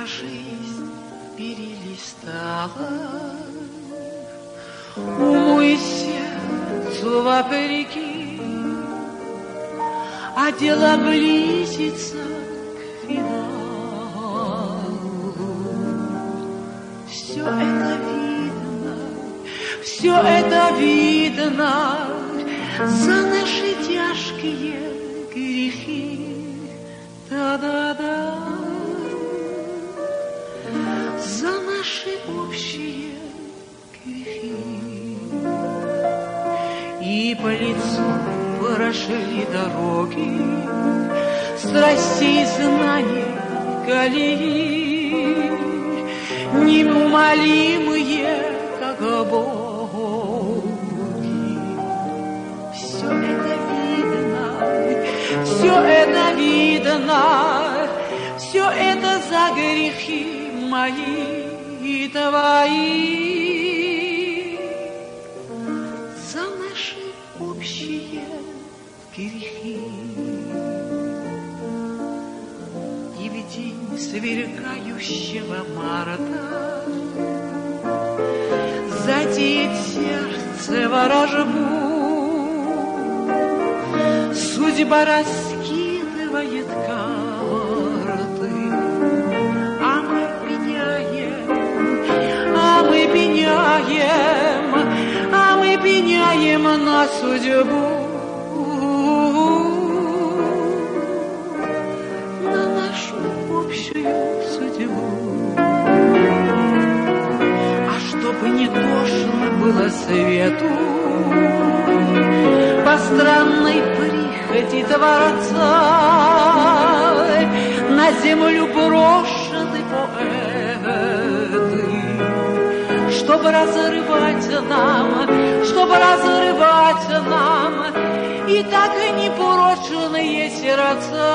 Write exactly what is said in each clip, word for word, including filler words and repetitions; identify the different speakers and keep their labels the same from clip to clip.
Speaker 1: я жизнь перелистала, уму и сердцу вопреки, а дело близится к финалу. Все это видно, все это видно за наши тяжкие грехи. Да-да-да, за наши общие грехи. И по лицу прошли дороги, страстей, знаний, колеи, неумолимые, как боги. Все это видно, все это видно, все это за грехи мои и твои, за наши общие грехи. И в день сверкающего марта затеет сердце ворожбу, судьба раскидывает карты, а мы пеняем, а мы пеняем, а мы пеняем на судьбу, на нашу общую судьбу. А чтобы не тошно было свету по странной прихоти Творца, на землю брошены поэты, чтобы разрывать нам, чтобы разрывать нам и так непорочные сердца,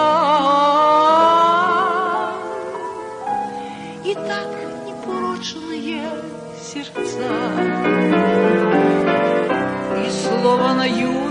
Speaker 1: и так непорочные сердца. И слово на ю